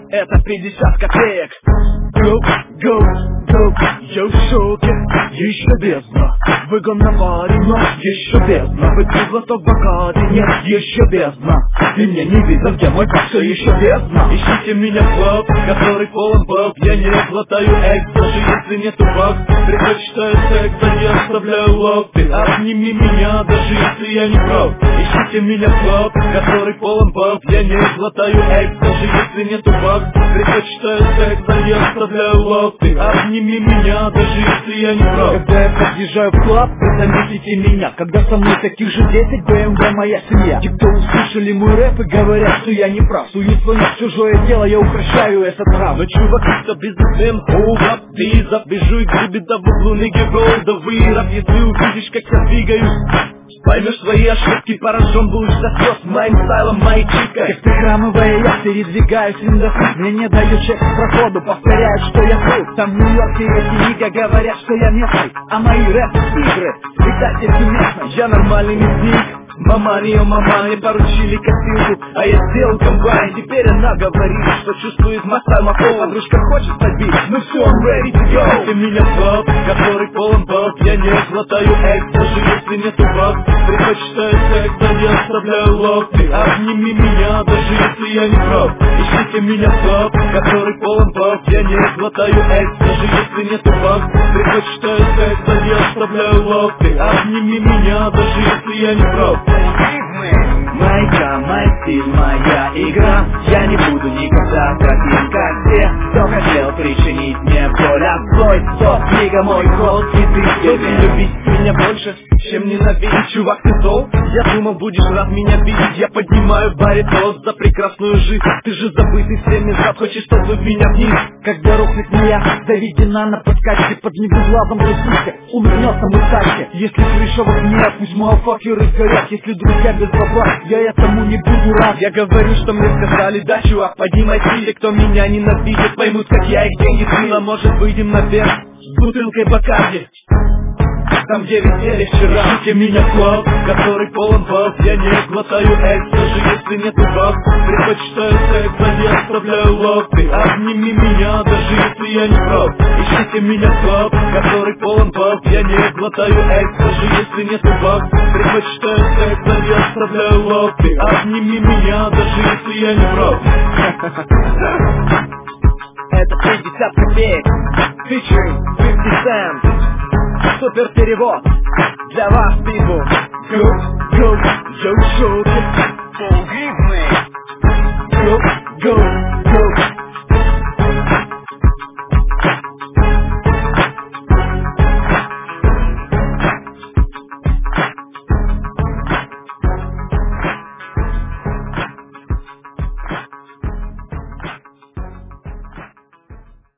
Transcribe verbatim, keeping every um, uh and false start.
это пятьдесят копеек. Go, go, go, я в шоке, еще бездна. Выгон на паре, но еще бездна. Выпил глоток Бакарди, нет, еще бездна. И мне не видно, где мой пак, все еще бездна. Ищите меня в клуб, который полон баб. Я не глотаю экс, даже если нету баб. Предпочитаю секс, а не оставляю лоб. Ты обними меня, даже если я не прав. Ищите меня в клуб, который полон баб. Я не глотаю экс, даже если нету баб. Предпочитаю секс, а не оставляю лоб. Ты обними меня, даже если я не прав. Когда я подъезжаю в клуб, вы заметите меня. Когда со мной таких же десять, бэ эм вэ моя семья. Те, кто услышали мой рэп и говорят, что я не прав. Сую свое в чужое дело, я упрощаю этот рав. Но чувак, это бизнесмен, hold up, ты забежу и гребета в углу, ниги голдовый рап. Если увидишь, как я двигаюсь, поймешь свои ошибки, поражен будешь до слез моим стайлом, моей чикой. Как прихрамывая я передвигаюсь индофит. Мне не дают чек проходу, повторяют, что я крут. Там в Нью-Йорке эти нига говорят, что я местный, а мои рэп-игры предательски местный. Я нормальный мясник, мама не мама, мне поручили копилку, а я сделал комбайн. Теперь она говорит, что чувствует масса махов. Подружка хочет побить, ну все, I'm ready to go. Ты меня в клуб, который полон баб. Я не глотаю экс, даже если нету баб. Предпочитаю секс, а не оставляю лоб. Ты обними меня, даже если я не прав. Ищите меня в клуб, который полон баб. Я не глотаю экс, даже если нету баб. Предпочитаю секс, а не оставляю лоб. Ты обними меня, даже если я не прав. Майка, мой стиль, моя игра. Я не буду никогда таким, как все, кто хотел причинить мне боль. А свой тот книга мой код, и ты Кто ты любить меня больше, чем ненавидеть? Чувак, ты зол? Я думал, будешь рад меня видеть. Я поднимаю баритон за прекрасную жизнь. Ты же забытый всеми зад, хочешь толкнуть меня вниз. Когда рухнет моя заведена на подкачке, под глазом присутствия улыбнется мусачка. Если крыша в окне, пусть мotherfuckеры сгорят. Если друзья без бабла, я этому не буду рад. Я говорю, что мне сказали, да, чувак, поднимай силе. Кто меня ненавидит, поймут, как я их деньги слила. Может, выйдем наверх с бутылкой Бакарди, там, где висели вчера. Ищите меня в клуб, который полон баб. Я не глотаю экс, даже если нету баб. Предпочитаю секс, а не оставляю лоб. Ты обними меня, даже если я не прав. Ищите меня в клуб, который полон баб. Я не глотаю экс, даже если нету баб. Предпочитаю секс, а не оставляю лоб. Ты обними меня, даже если я не прав. Это пятьдесят копеек, featuring пятьдесят Cent. Супер перевод для вас, people. Go, go, я в шоке.